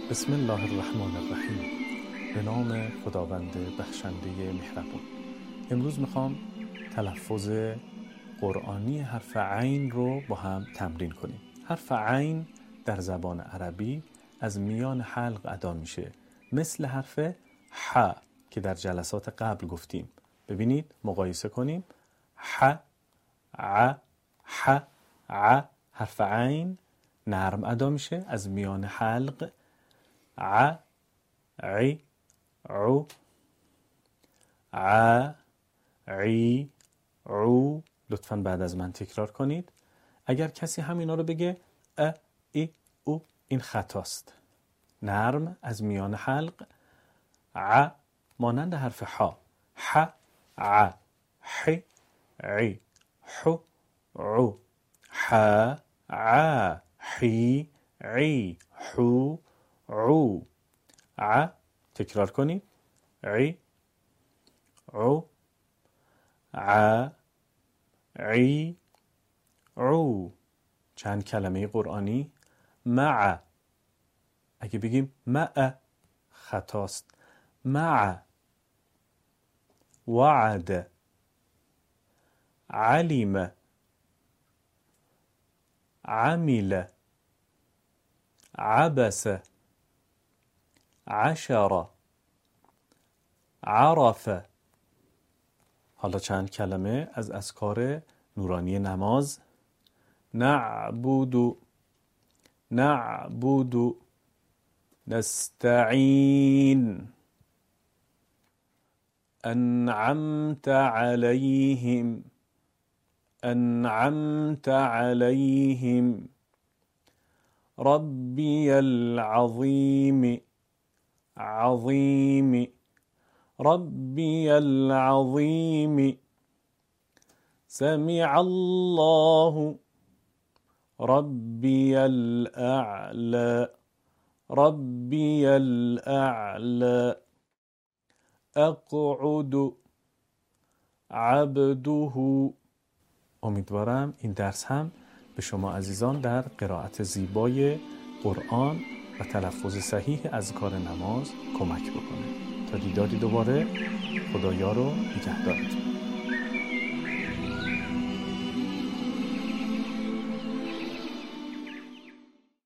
بسم الله الرحمن الرحیم. به نام خداوند بخشنده مهربان. امروز میخوام تلفظ قرآنی حرف عین رو با هم تمرین کنیم. حرف عین در زبان عربی از میان حلق ادا میشه، مثل حرف ح که در جلسات قبل گفتیم. ببینید، مقایسه کنیم. ح، ع، ح، ع. حرف عین نرم ادا میشه از میان حلق. ع، عی، عو، ع، عی، عو. لطفاً بعد از من تکرار کنید. اگر کسی همینا رو بگه ا، ای، او، این خطاست. نرم از میان حلق. ع مانند حرف ح. ح، ع، ح، عی، ح، عو. ح، ع، حی، عی، حو، عو. ع تکرار کنید. عی، عو، ع، عی، عو. چند کلمه قرآنی. مع. اگه بگیم مع خطاست. مع. وعد، علم، عمل، عبس، عشر، عرف. حالا چند کلمه از اذکار نورانی نماز. نعبد، نعبد، نستعین. انعمت علیهم، انعمت علیهم. ربی العظیم، عظیم، ربی العظیم. سمع الله، ربی الاعلی، ربی الاعلی. اقعد، عبده. امیدوارم این درس هم به شما عزیزان در قرائت زیبای قرآن و تلفظ صحیح اذکار نماز کمک بکنه. تا دیداری دوباره، خدایا رو نگهدارتون.